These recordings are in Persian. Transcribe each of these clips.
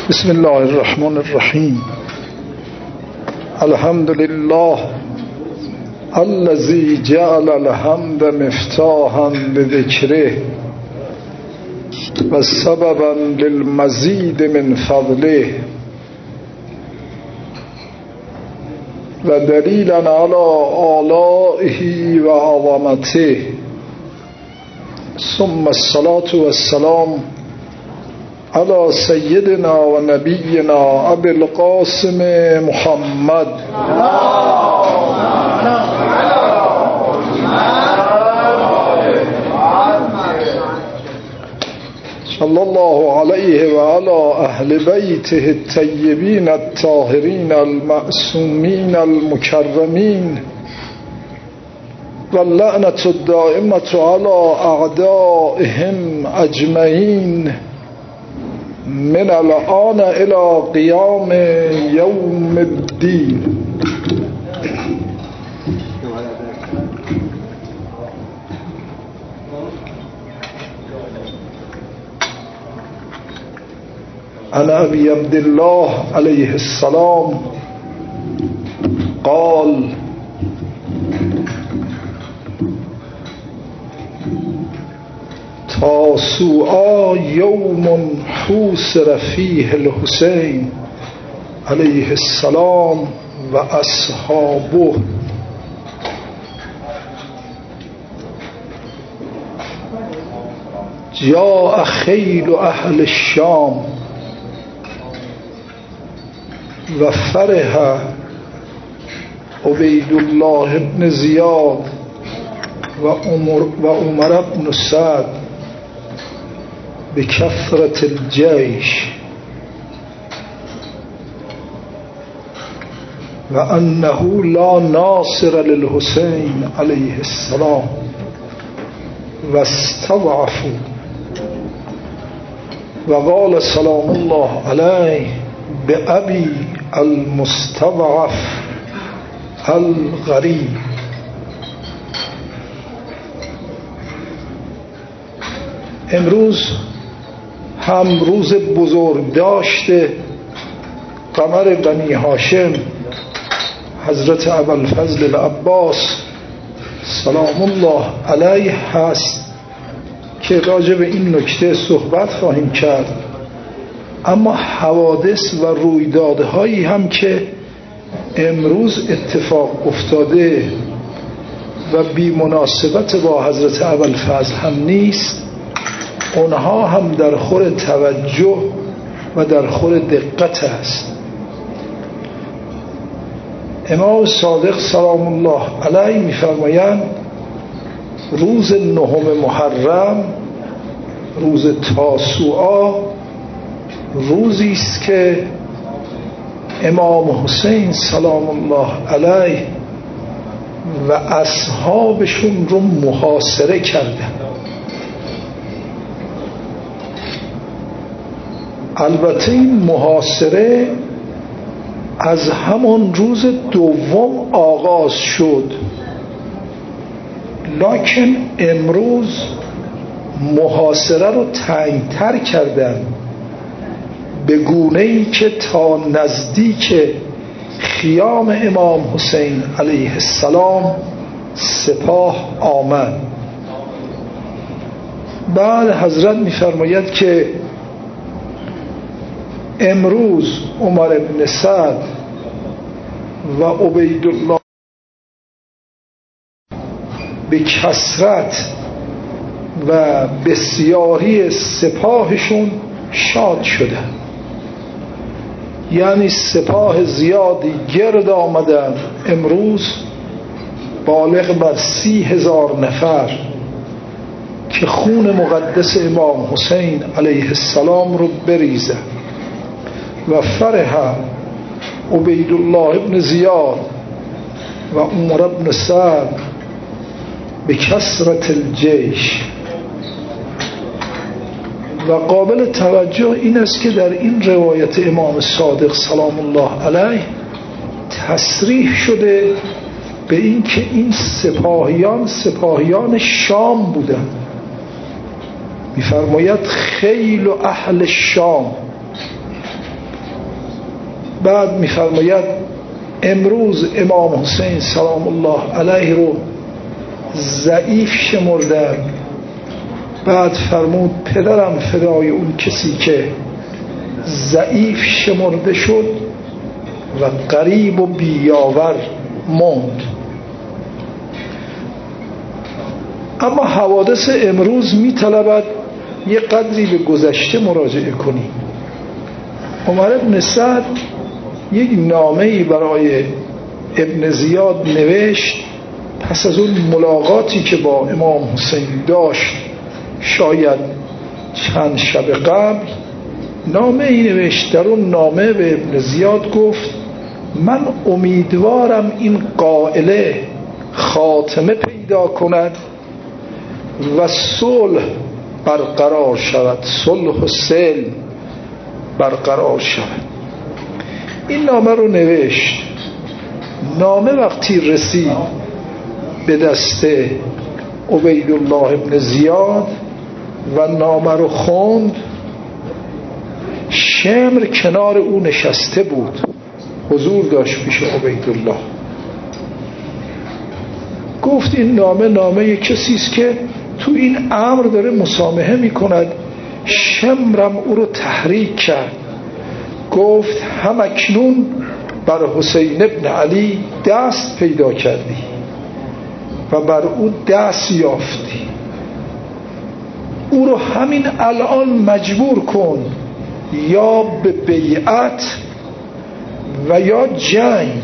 بسم الله الرحمن الرحیم. الحمد لله الذي جعل الحمد مفتاحا لذکره و سببا للمزید من فضله و دلیلا علی آلائه و عظمته، ثم الصلاة والسلام على سيدنا و نبینا ابی القاسم محمد صلی الله علیه و علی اهل بیته الطیبین الطاهرین المعصومین المکرمین و اللعنة الدائمة على اعدائهم اجمعین من الآن الى قیام یوم الدین. عن ابي عبد الله علیه السلام قال تاسوعا یوم حوصر فیه الحسین علیه السلام و اصحابه. جاء خیل اهل الشام و فرح عبید الله بن زیاد و عمر بن سعد بکثرة الجیش و انه لا ناصر للحسین علیه السلام و استضعفوا و قال سلام الله علیه بأبی المستضعف الغریب. امروز هم روز بزرگ داشته قمر بنی هاشم حضرت ابوالفضل العباس سلام الله علیه هست که راجع به این نکته صحبت خواهیم کرد. اما حوادث و رویدادهایی هم که امروز اتفاق افتاده و بی مناسبت با حضرت ابوالفضل هم نیست، اونها هم در خور توجه و در خور دقت است. امام صادق سلام الله علیه می‌فرمایند روز 9 محرم، روز تاسوعا، روزی است که امام حسین سلام الله علیه و اصحابشون رو محاصره کردن. البته این محاصره از همون روز دوم آغاز شد، لکن امروز محاصره رو تنگتر کردن به گونه‌ای که تا نزدیک خیام امام حسین علیه السلام سپاه آمد. بعد حضرت می‌فرماید که امروز عمر بن سعد و عبید الله به کثرت و بسیاری سپاهشون شاد شدند، یعنی سپاه زیادی گرد آمدن امروز بالغ بر 30,000 نفر که خون مقدس امام حسین علیه السلام رو بریزن. و فرح عبید الله ابن زیاد و عمر ابن سعد بکثرة الجیش. و قابل توجه این است که در این روایت امام صادق سلام الله علیه تصریح شده به این که این سپاهیان شام بودند. می‌فرماید خیل و اهل شام، بعد می‌فرماید امروز امام حسین سلام الله علیه رو ضعیف شمردن. بعد فرمود پدرم فدای اون کسی که ضعیف شمرده شد و غریب و بیاور ماند. اما حوادث امروز می‌طلبد یه قدری به گذشته مراجعه کنیم. عمر بن سعد یک نامه‌ای برای ابن زیاد نوشت پس از اون ملاقاتی که با امام حسین داشت، شاید چند شب قبل نامه‌ای نوشت. در اون نامه به ابن زیاد گفت من امیدوارم این قائله خاتمه پیدا کند و صلح برقرار شود، صلح و سلم برقرار شود. این نامه رو نوشت. نامه وقتی رسید به دست عبیدالله ابن زیاد و نامه رو خوند، شمر کنار او نشسته بود، حضور داشت پیش عبیدالله. گفت این نامه کسی است که تو این امر داره مسامحه میکند. شمرم او رو تحریک کرد، گفت هم اکنون بر حسین ابن علی دست پیدا کردی و بر او دست یافتی، او رو همین الان مجبور کن یا به بیعت و یا جنگ.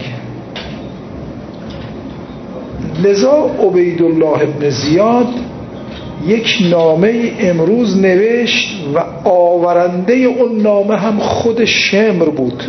لذا عبیدالله ابن زیاد یک نامه امروز نوشت و آورنده اون نامه هم خود شمر بود.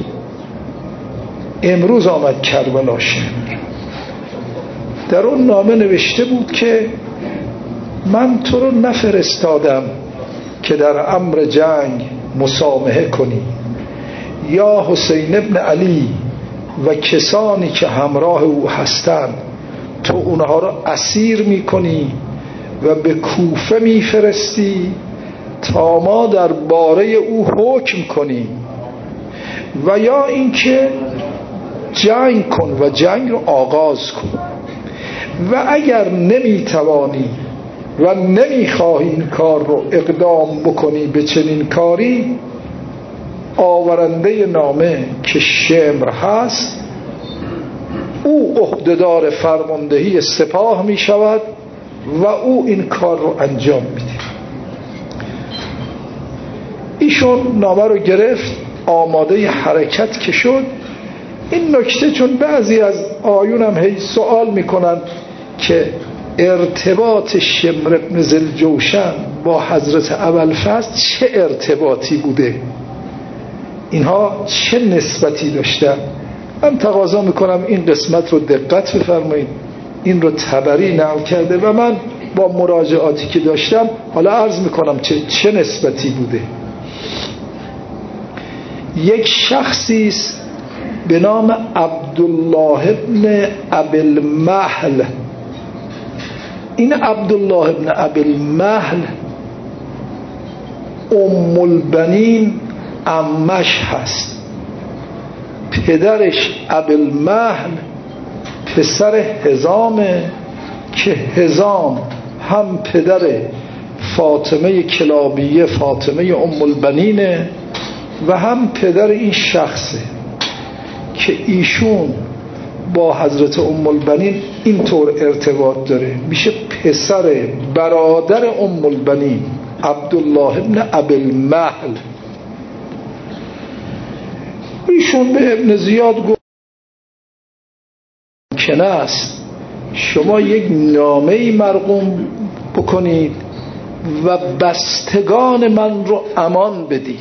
امروز آمد کربلا شمر. در اون نامه نوشته بود که من تو رو نفرستادم که در امر جنگ مسامحه کنی، یا حسین ابن علی و کسانی که همراه او هستند تو اونها رو اسیر میکنی و به کوفه میفرستی تا ما در باره او حکم کنیم، و یا اینکه جنگ کن و جنگ رو آغاز کن، و اگر نمیتوانی و نمیخواهی این کار رو اقدام بکنی به چنین کاری، آورنده نامه که شمر هست او عهدهدار فرماندهی سپاه می شود و او این کار رو انجام میده. ایشون نامه رو گرفت، آماده حرکت که شد. این نکته چون بعضی از آیون هم هی سوال میکنن که ارتباط شمر بن ذوالجوشن با حضرت ابوالفضل چه ارتباطی بوده، اینها چه نسبتی داشتن، من تقاضا میکنم این قسمت رو دقت بفرمایید. این رو طبری نقل کرده و من با مراجعاتی که داشتم حالا عرض میکنم چه نسبتی بوده. یک شخصی است به نام عبدالله ابن ابوالمهل. این عبدالله ابن ابوالمهل ام البنین عمش هست. پدرش ابوالمهل پسر حزامه که حزام هم پدر فاطمه کلابیه، فاطمه ام البنینه، و هم پدر این شخصه که ایشون با حضرت ام البنین اینطور ارتباط داره، میشه پسر برادر ام البنین عبدالله ابن ابوالمهل. ایشون به ابن زیاد گفت ممکن است شما یک نامه‌ای مرقوم بکنید و بستگان من رو امان بدید.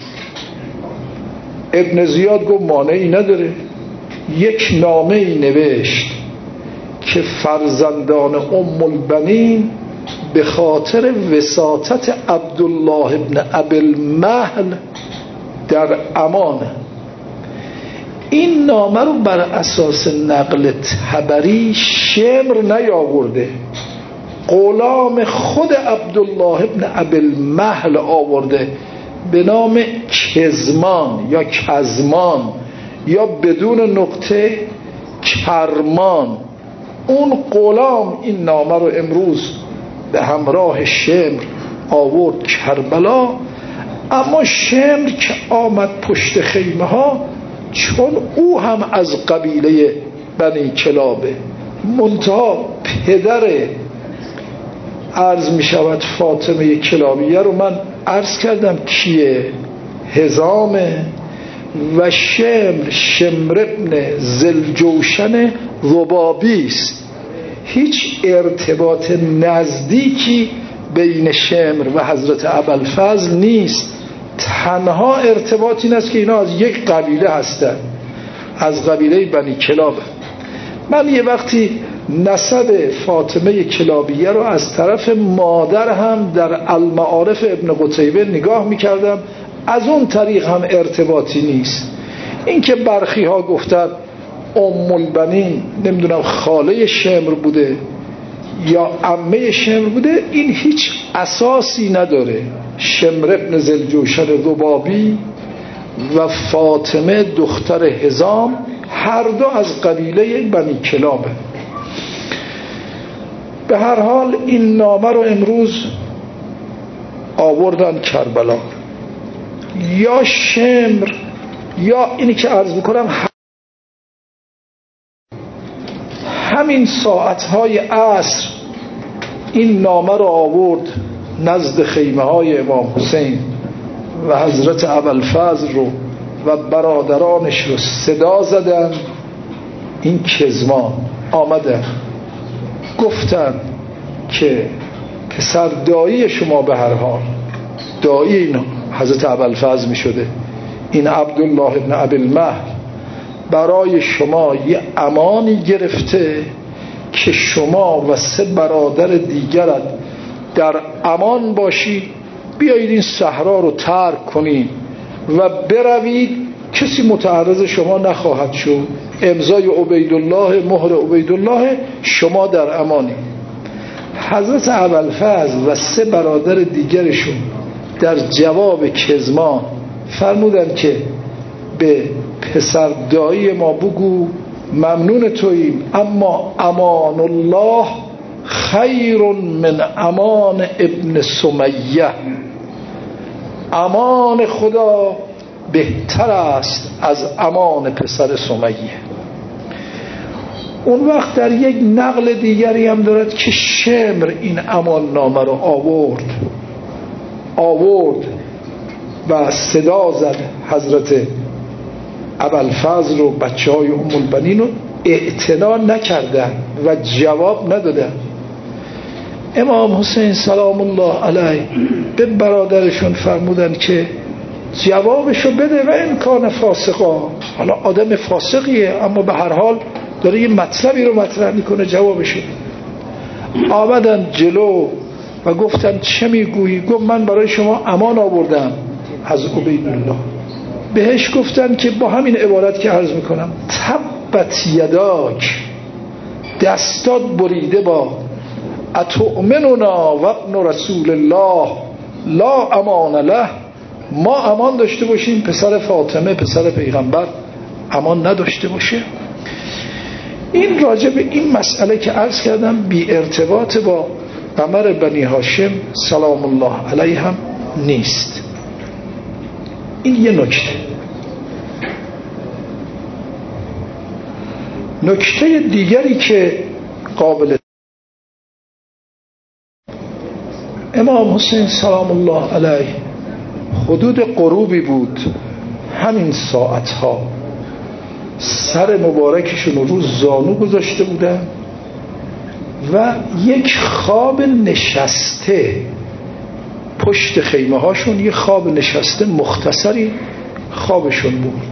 ابن زیاد گفت مانعی نداره. یک نامه‌ای نوشت که فرزندان ام البنین به خاطر وساطت عبدالله ابن ابوالمهل در امانه. این نامه رو بر اساس نقل طبری شمر نیاورده، غلام خود عبدالله ابن ابوالمهل آورده به نام کزمان یا کزمان یا بدون نقطه کرمان. اون غلام این نامه رو امروز به همراه شمر آورد کربلا. اما شمر که آمد پشت خیمه ها، چون او هم از قبیله بنی کلابه، منتها پدر عرض می شود فاطمه کلابیه رو من عرض کردم کیه؟ هزامه. و شمر ابن ذوالجوشن ضبابی است. هیچ ارتباط نزدیکی بین شمر و حضرت ابوالفضل نیست. تنها ارتباط این است که اینا از یک قبیله هستند، از قبیله بنی کلاب. من یه وقتی نسب فاطمه کلابیه رو از طرف مادر هم در المعارف ابن قتیبه نگاه میکردم، از اون طریق هم ارتباطی نیست. این که برخی ها گفتن ام البنین نمیدونم خاله شمر بوده یا عمه شمر بوده، این هیچ اساسی نداره. شمر ابن ذوالجوشن ضبابی و فاطمه دختر هزام هر دو از قبیله بنی کلابه. به هر حال این نامه رو امروز آوردن کربلا. یا شمر یا اینی که عرض میکنم همین ساعتهای عصر این نامه رو آورد نزد خیمه های امام حسین و حضرت ابوالفضل رو و برادرانش رو صدا زدن. این کزمان آمدن گفتن که پسر دایی شما، به هر حال دایی این حضرت ابوالفضل می شده، این عبدالله ابن ابوالمهر برای شما یه امانی گرفته که شما و 3 برادر دیگرت در امان باشید. بیایید این صحرا رو ترک کنید و بروید، کسی متعرض شما نخواهد شد. امضای عبیدالله، مهر عبیدالله، شما در امانی. حضرت ابوالفضل و 3 برادر دیگرشون در جواب کزمان فرمودن که به پسر دایی ما بگو ممنون توییم، اما امان الله خیر من امان ابن سمیه، امان خدا بهتر است از امان پسر سمیه. اون وقت در یک نقل دیگری هم دارد که شمر این امان نامه رو آورد و صدا زد حضرت ابوالفضل رو، بچه های ام البنین رو اعتنا نکردن و جواب ندادن. امام حسین سلام الله علیه به برادرشون فرمودن که جوابشو بده و امکان فاسقا، حالا آدم فاسقیه اما به هر حال داره یه مطلبی رو مطرح میکنه، جوابشو بده. آمدن جلو و گفتن چه میگویی؟ گفت من برای شما امان آوردم از عبیدالله. بهش گفتن که با همین عبارت که عرض میکنم، تبت یداک، دستات بریده با، اتؤمننا و ابن رسول الله لا امان له، ما امان داشته باشیم پسر فاطمه پسر پیغمبر امان نداشته باشه. این راجع به این مسئله که عرض کردم بی ارتباط با قمر بنی هاشم سلام الله علیه هم نیست. این یه نکته دیگری که قابل، امام حسین سلام الله علیه حدود غروبی بود، همین ساعتها سر مبارکشون رو زانو گذاشته بودن و یک خواب نشسته پشت خیمه هاشون، یک خواب نشسته مختصری خوابشون بود.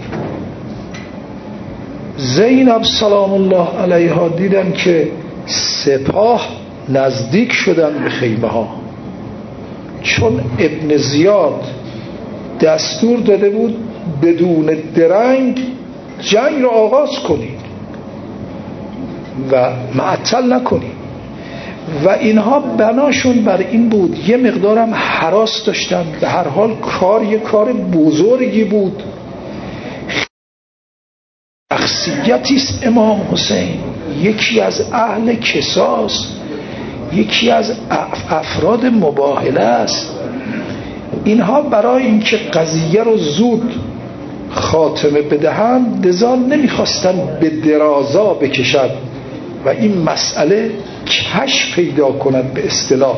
زینب سلام الله علیها دیدن که سپاه نزدیک شدن به خیمه ها، چون ابن زیاد دستور داده بود بدون درنگ جنگ رو آغاز کنید و معطل نکنید و اینها بناشون بر این بود. یه مقدارم هراس داشتن، به هر حال کار یه کار بزرگی بود. شخصیتی است امام حسین، یکی از اهل کساس، یکی از افراد مباهله است. اینها برای اینکه قضیه رو زود خاتمه بدهند لذا نمیخواستن به درازا بکشند و این مسئله کش پیدا کند به اصطلاح.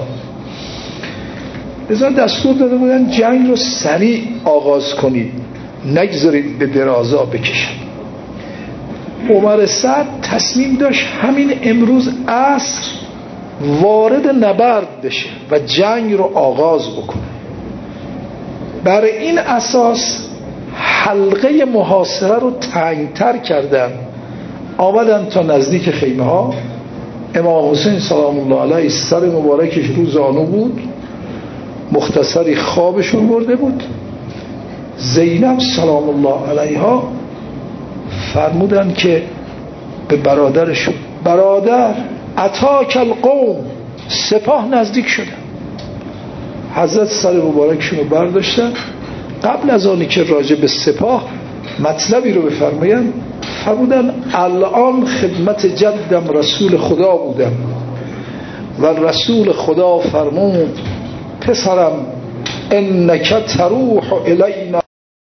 لذا دستور داده بودن جنگ رو سریع آغاز کنید، نگذارید به درازا بکشند. عمر سعد تصمیم داشت همین امروز عصر وارد نبرد بشه و جنگ رو آغاز بکنه. بر این اساس حلقه محاصره رو تنگتر کردن، آمدن تا نزدیک خیمه ها. امام حسین سلام الله علیه سر مبارکش رو زانو بود، مختصری خوابشون برده بود. زینب سلام الله علیها فرمودن که به برادرشون، برادر اتاک القوم، سپاه نزدیک شدن. حضرت سر مبارکشون رو برداشتن. قبل از آنی که راجع به سپاه مطلبی رو بفرماین فرمودن الان خدمت جدم رسول خدا بودم و رسول خدا فرمود پسرم انک تروح الینا.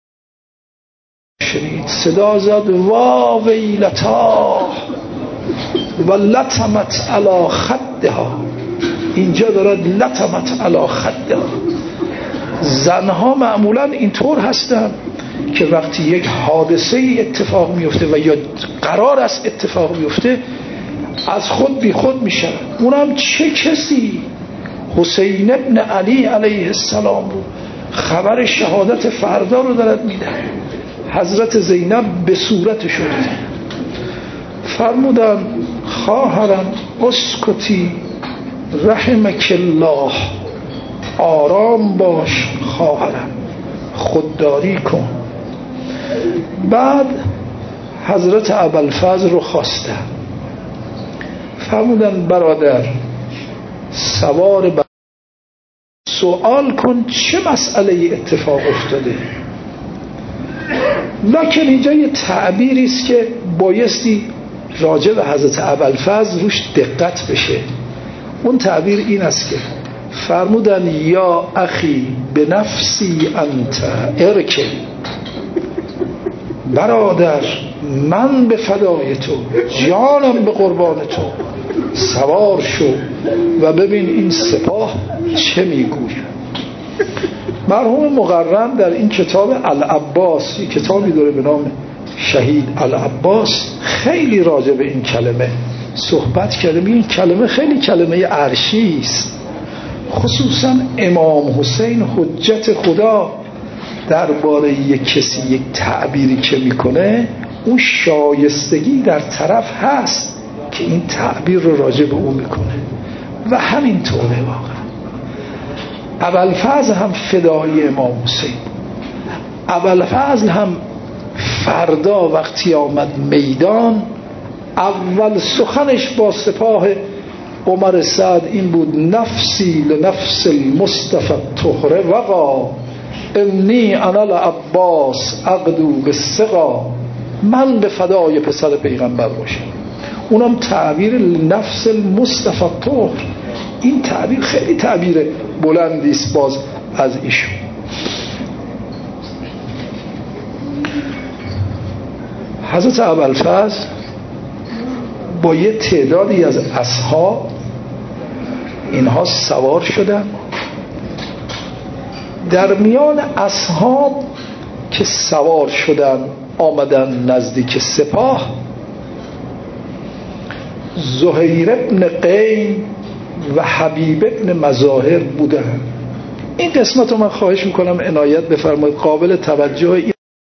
شنید صدا زد وا ویلتا و لطمت علی خدها. اینجا دارد لطمت علی خدها. زنها معمولا اینطور هستن که وقتی یک حادثه اتفاق میفته و یا قرار است اتفاق میفته از خود بی خود میشن. اونم چه کسی؟ حسین ابن علی علیه السلام رو خبر شهادت فردا رو دارد میده. حضرت زینب به صورت شد فرمودن خواهرم اسکتی رحمک الله، آرام باش خواهرم، خودداری کن. بعد حضرت ابوالفضل رو خواستن، فرمودن برادر سوار سوال کن چه مسئله اتفاق افتاده. لکن اینجا یه تعبیری است که بایستی راجع به حضرت ابوالفضل روش دقت بشه. اون تعبیر این است که فرمودن یا اخی به نفسی انت ارکن، برادر من به فدای تو، جانم به قربان تو، سوار شو و ببین این سپاه چه میگوید. مرحوم مقرم در این کتاب العباس، یک کتابی داره به نام شهید العباس، خیلی راجع به این کلمه صحبت کرده. این کلمه خیلی کلمه عرشی است. خصوصا امام حسین حجت خدا درباره یک کسی یک تعبیری که میکنه اون شایستگی در طرف هست که این تعبیر رو راجع به اون میکنه و همین طوره. واقعا ابوالفضل هم فدایی امام حسین. ابوالفضل هم فردا وقتی آمد میدان اول سخنش با سپاه عمر سعد این بود نفسی لنفس المصطفى الطهر وقا انی انا العباس اقدو بالثقا. من به فدای پسر پیغمبر باشم. اونم تعبیر نفس المصطفى الطهر، این تعبیر خیلی تعبیر بلندی است باز از ایشون. حضرت ابوالفضل با یه تعدادی از اصحاب اینها سوار شدن. در میان اصحاب که سوار شدن آمدن نزدیک سپاه، زهیر ابن قیم و حبیب ابن مظاهر بودن. این قسمت رو من خواهش میکنم عنایت بفرمایید، قابل توجه. این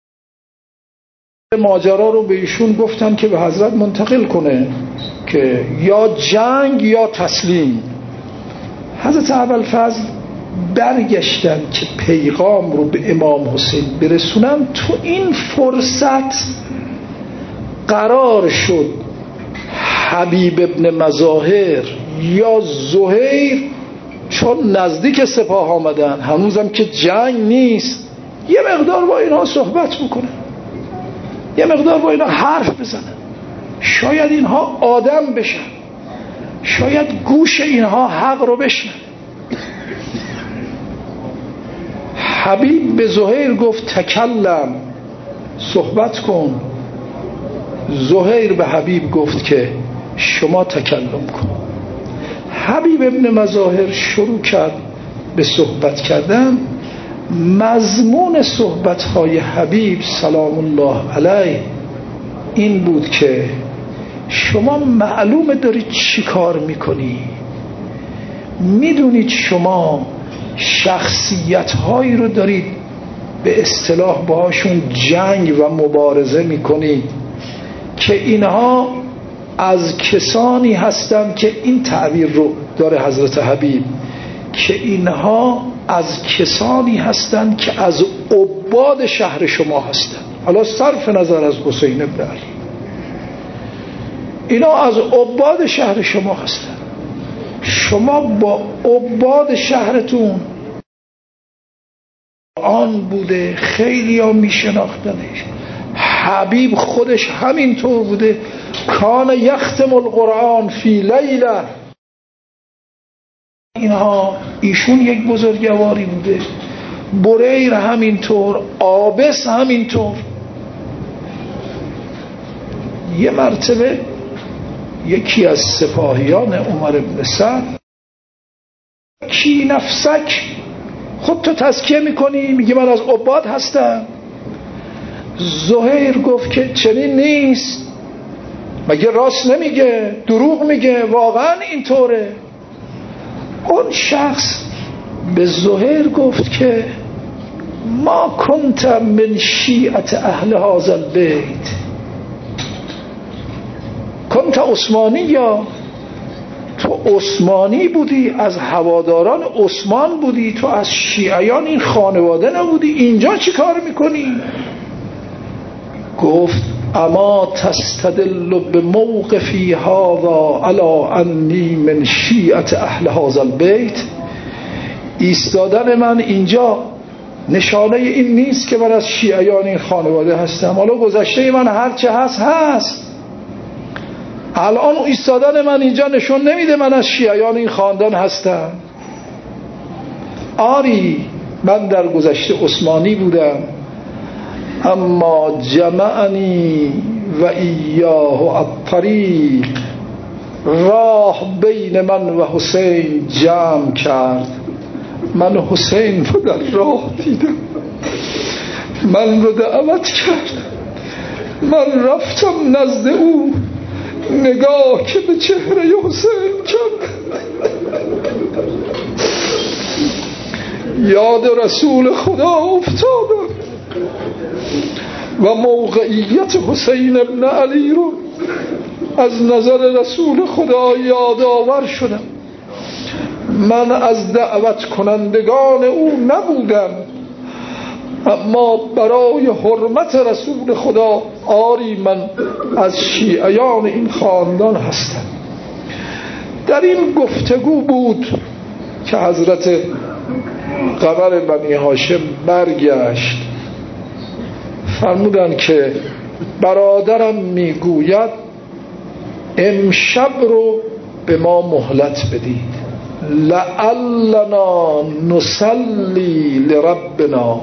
ماجرا رو به ایشون گفتن که به حضرت منتقل کنه که یا جنگ یا تسلیم. حضرت ابوالفضل برگشتن که پیغام رو به امام حسین برسونن. تو این فرصت قرار شد حبیب ابن مظاهر یا زهیر، چون نزدیک سپاه آمدن هنوزم که جنگ نیست، یه مقدار با اینها صحبت بکنن. یه مقدار با اینا حرف بزنن، شاید اینها آدم بشن، شاید گوش اینها حق رو بشنن. حبیب به زهیر گفت تکلم، صحبت کن. زهیر به حبیب گفت که شما تکلم کن. حبیب ابن مظاهر شروع کرد به صحبت کردن. مضمون صحبت‌های حبیب سلام الله علیه این بود که شما معلومه دارید چی کار میکنی، میدونید شما شخصیت‌هایی رو دارید به اصطلاح باهاشون جنگ و مبارزه میکنید که اینها از کسانی هستند که این تعبیر رو داره حضرت حبیب، که اینها از کسانی هستند که از عباد شهر شما هستند. حالا صرف نظر از حسین بن علی، اینا از عباد شهر شما هستند. شما با عباد شهرتون آن بوده، خیلی ها می شناختنش. حبیب خودش همینطور بوده، کان یختم القرآن فی لیله. اینها ایشون یک بزرگواری بوده، بریر همینطور، آبس همینطور. یه مرتبه یکی از سپاهیان عمر بن سعد، کی نفسک، خودتو تزکیه میکنی، میگی من از عباد هستم. زهیر گفت که چنین نیست، مگه راست نمیگه، دروغ میگه، واقعا اینطوره. اون شخص به زهیر گفت که ما کنت من شیعت اهل هذا البیت، کنت عثمانی، یا تو عثمانی بودی، از هواداران عثمان بودی، تو از شیعیان این خانواده نبودی، اینجا چی کار میکنی؟ گفت اما تستدل بموقفی هذا علی انی من شیعت اهل هذا البیت، ایستادن من اینجا نشانه این نیست که من از شیعیان این خانواده هستم؟ حالا گذشته من هرچه هست، الان ایستادن من اینجا نشون نمیده من از شیعیان این خاندان هستم. آری من در گذشته عثمانی بودم، اما جمعنی و ایاه الطریق، راه بین من و حسین جمع کرد. من حسین رو در راه دیدم، من رو دعوت کرد، من رفتم نزد او، نگاه که به چهره حسین کرد، یاد رسول خدا افتادم و موقعیت حسین ابن علی رو از نظر رسول خدا یادآور شدم. من از دعوت کنندگان او نبودم، اما برای حرمت رسول خدا آری من از شیعیان این خاندان هستم. در این گفتگو بود که حضرت قمر بنی هاشم برگشت، فرمودن که برادرم میگوید امشب رو به ما مهلت بدید، لعلنا نصلی لربنا،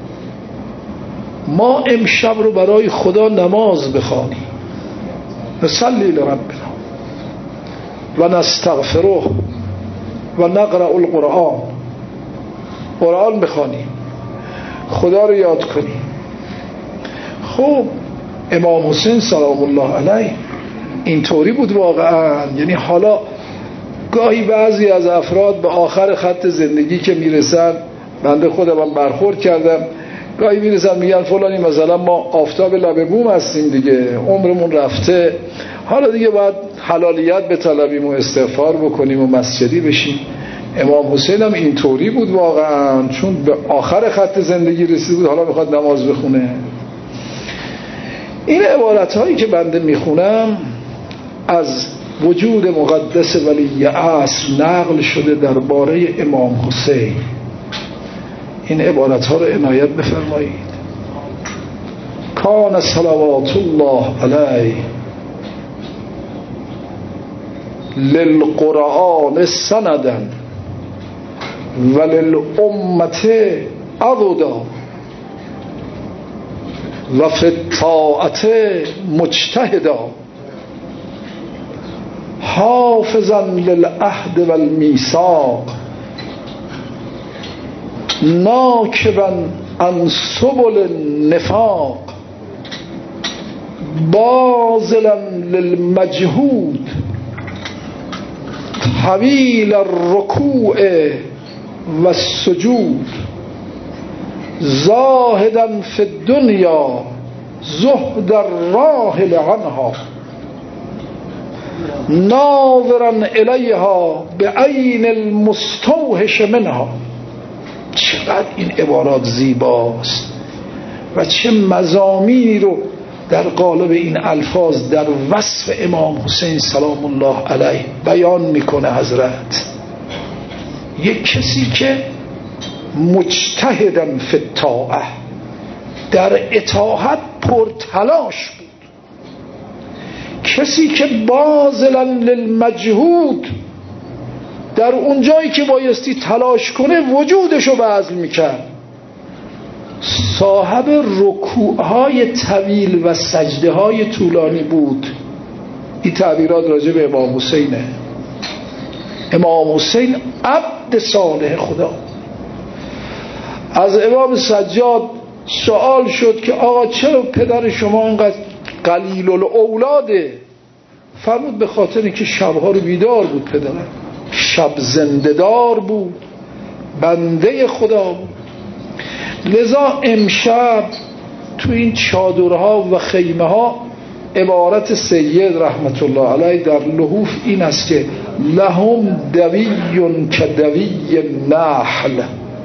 ما امشب رو برای خدا نماز بخوانیم، نصلی لربنا و نستغفره و نقرأ القرآن، قرآن بخوانیم، خدا رو یاد کنیم. خب امام حسین سلام الله علیه اینطوری بود واقعا. یعنی حالا گاهی بعضی از افراد به آخر خط زندگی که میرسن، بنده خودم برخورد کردم، گاهی میرسن میگن فلانی مثلا ما آفتاب لب بوم هستیم دیگه، عمرمون رفته، حالا دیگه باید حلالیت بطلبیم و استغفار بکنیم و مسجدی بشیم. امام حسین هم اینطوری بود واقعا، چون به آخر خط زندگی رسید بود، حالا میخواد نماز بخونه. این عبارت هایی که بنده میخونم از وجود مقدس ولی عصر نقل شده درباره امام حسین. این عبارت ها رو عنایت بفرمایید. کان صلوات الله علیه للقرآن سندا وللامة عضدا و فی الطاعة مجتهدا حافظا للعهد والمیثاق ناکبا عن سبل النفاق باذلا للمجهود طویل الرکوع والسجود زاهدا فی الدنیا زهد الراحل عنها ناظرا الیها بعین المستوحش منها. چقدر این عبارات زیباست و چه مضامینی رو در قالب این الفاظ در وصف امام حسین سلام الله علیه بیان میکنه حضرت. یک کسی که مجتهدن فی الطاعه، در اطاعت پرتلاش بود، کسی که باذلا للمجهود، در اون جایی که بایستی تلاش کنه وجودشو بذل میکرد، صاحب رکوعهای طویل و سجده های طولانی بود. این تعبیرات راجع به امام حسینه. امام حسین عبد صالح خدا. از امام سجاد سوال شد که آقا چرا پدر شما اینقدر قلیل الاولاده؟ فرمود به خاطر که شبها رو بیدار بود، پدرم شب زنده دار بود، بنده خدا بود. لذا امشب تو این چادرها و خیمه ها عبارت سید رحمت الله علیه در لحوف این است که لهم دوی کدوی نحل،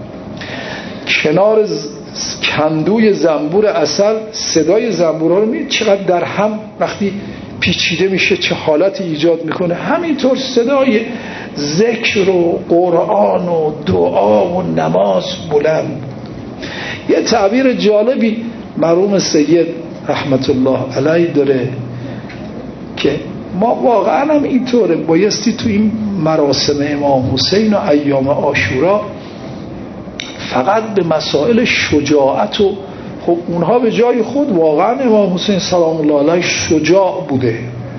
کنار کندوی زنبور عسل صدای زنبورها رو می‌بینید چقدر در هم وقتی پیچیده میشه چه حالتی ایجاد میکنه. همینطور صدای ذکر و قرآن و دعا و نماز بلند. یه تعبیر جالبی مرحوم سید رحمت الله علیه داره که ما واقعا هم اینطوره، بایستی تو این مراسم امام حسین و ایام عاشورا فقط به مسائل شجاعت و خب اونها به جای خود واقعا امام حسین سلام الله علیه شجاع بوده.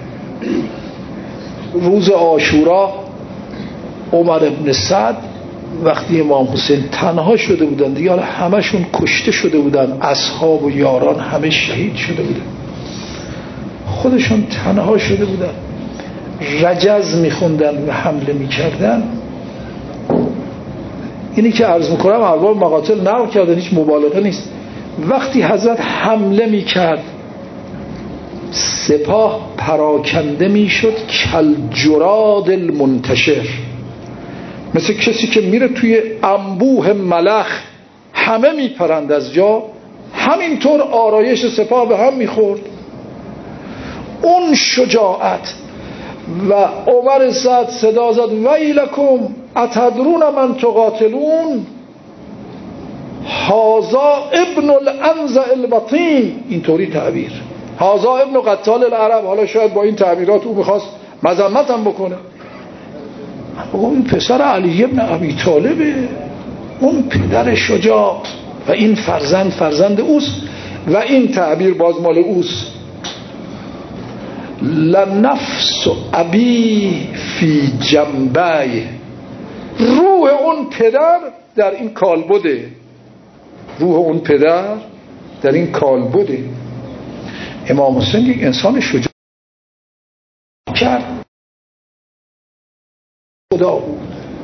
روز عاشورا عمر ابن سعد وقتی امام حسین تنها شده بودن دیگه، همشون کشته شده بودن، اصحاب و یاران همه شهید شده بودن، خودشون تنها شده بودن، رجز میخوندن و حمله میکردن. اینی که عرض میکنم ارباب مقاتل نقل کردن، هیچ مبالغه نیست. وقتی حضرت حمله میکرد سپاه پراکنده میشد کل جراد المنتشر، مثل کسی که میره توی انبوه ملخ همه میپرند از جا، همینطور آرایش سپاه به هم میخورد. اون شجاعت و عمر سعد صدا زد ویلکم اتدرون من تقاتلون هازا ابن الانزع البطین، اینطوری تعبیر، هازا ابن قتال العرب. حالا شاید با این تعبیرات او میخواست مذمت هم بکنه، اون پسر علی ابن ابی طالبه، اون پدر شجاع و این فرزند اوست و این تعبیر باز مال اوست. لنفس ابی فی جنبه، روح اون پدر در این کالبده، روح اون پدر در این کالبده. امام حسین یک انسان شجاع کرد خدا بود،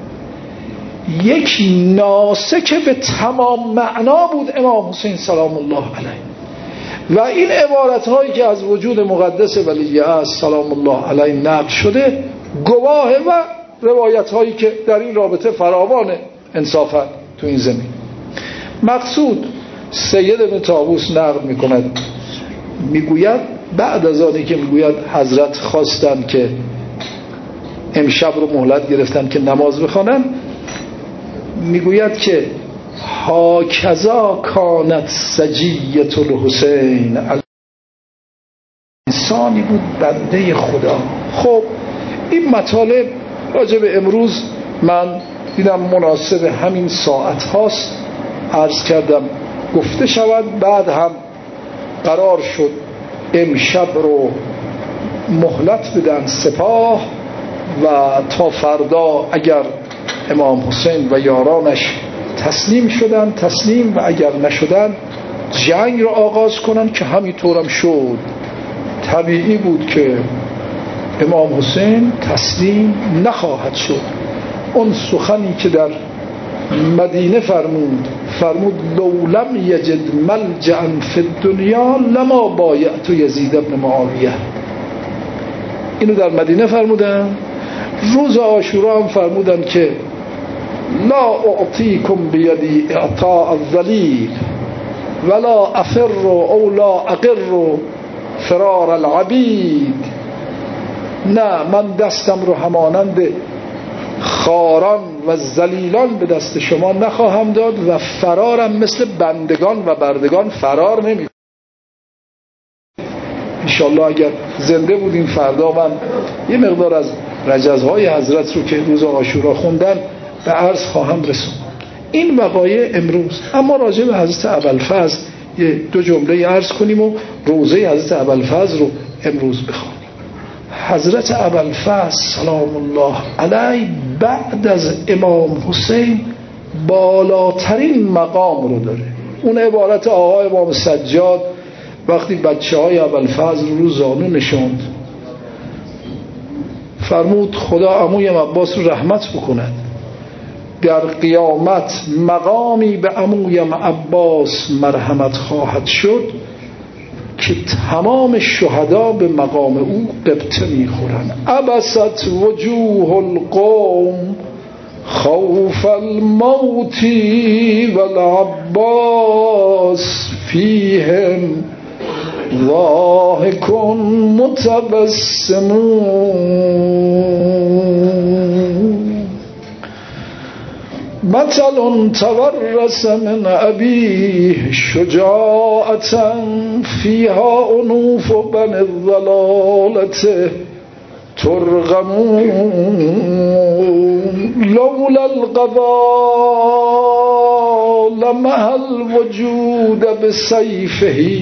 یک ناسک به تمام معنا بود امام حسین سلام الله علیه. و این عبارت هایی که از وجود مقدس ولیعصر سلام الله علیه نقل شده گواهه و روایت هایی که در این رابطه فراوانه انصافا تو این زمین. مقصود سید ابن طاووس نقل میکند، میگوید بعد از آنی که میگوید حضرت خواستن که امشب رو مهلت گرفتن که نماز بخوانن، میگوید که هاکذا کانت سجیة الحسین، انسانی بود بنده خدا. خب این مطالب راجع به امروز من دیدم مناسب همین ساعت هاست عرض کردم گفته شود. بعد هم قرار شد امشب رو مهلت بدن سپاه و تا فردا اگر امام حسین و یارانش تسلیم شدن تسلیم، و اگر نشدن جنگ رو آغاز کنن، که همینطورم شد. طبیعی بود که امام حسین تسلیم نخواهد شد. اون سخنی که در مدینه فرمود لو لم یجد ملجأ فی الدنیا لما بایعت یزید بن معاویه، اینو در مدینه فرمودن. روز عاشورا هم فرمودن که لا اعطیکم بیدی اعطاء الذلیل ولا افر او لا اقر فرار العبید، نه من دستم رو همانند خاران و ذلیلان به دست شما نخواهم داد و فرارم مثل بندگان و بردگان فرار نمی. انشالله اگر زنده بودیم فردا من یه مقدار از رجزهای حضرت رو که روز عاشورا خوندن به عرض خواهم رسوند. این وقایع امروز. اما راجع به حضرت ابوالفضل یه دو جمله عرض کنیم و روزه حضرت ابوالفضل رو امروز بخوانیم. حضرت ابوالفضل سلام الله علیه بعد از امام حسین بالاترین مقام رو داره. اون عبارت آقا امام سجاد وقتی بچه های ابوالفضل رو زانو نشوند فرمود خدا عمویم عباس رو رحمت بکند، در قیامت مقامی به عمویم عباس مرحمت خواهد شد که تمام شهدا به مقام او قبطه میخورند. عبست وجوه القوم خوف الموت والعباس فیهم ضاحک متبسم. مثل تورث من أبيه شجاعة فيها أنوف بني الضلالة ترغمون لولا القضاء لمحى الوجود بسيفه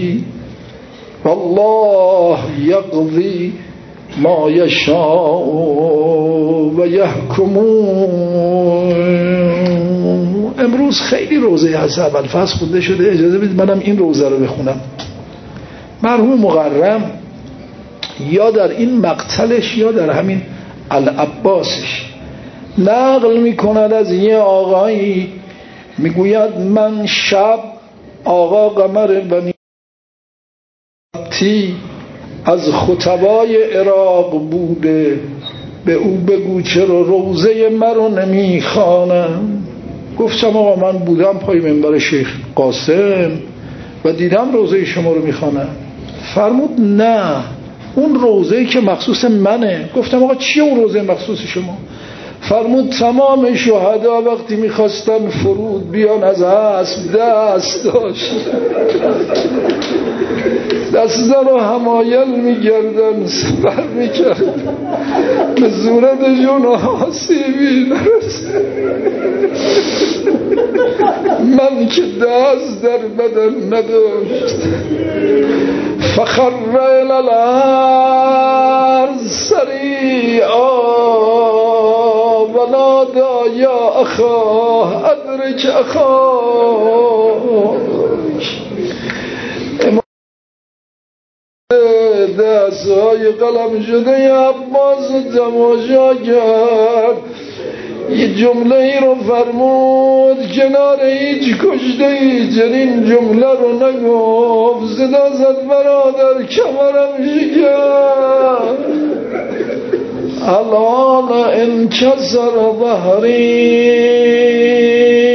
والله يقضي ما یشاء و یحکمون. امروز خیلی روزه حضرت ابوالفضل خونده شده، اجازه بدید منم این روزه رو بخونم. مرحوم مقرم یا در این مقتلش یا در همین العباسش نقل میکند از یه آقایی، میگوید من شب آقا قمر بنی از خطبای عراق بوده، به او بگو چرا روزه مرا نمیخوانم. گفتم آقا من بودم پای منبر شیخ قاسم و دیدم روزه شما رو میخوانم. فرمود نه اون روزه‌ای که مخصوص منه. گفتم آقا چیه اون روزه مخصوص شما؟ فرمود تمام شهدا وقتی میخواستن فرود بیان از اسب دست داشت دسته رو همایل میگردن سفر میکرد به صورتشون آسیبی نرسه. من که دست در بدن نداشت فخر الالارض سریعا ونادا یا اخاه ادرک اخاه. دستهای قلم شده عباس تماشا کرد، یه جمله ای رو فرمود کنار هیچ کشته ای چنین جمله رو نگفت. صدا زد برادر کمرم شکست الان انکسر ظهری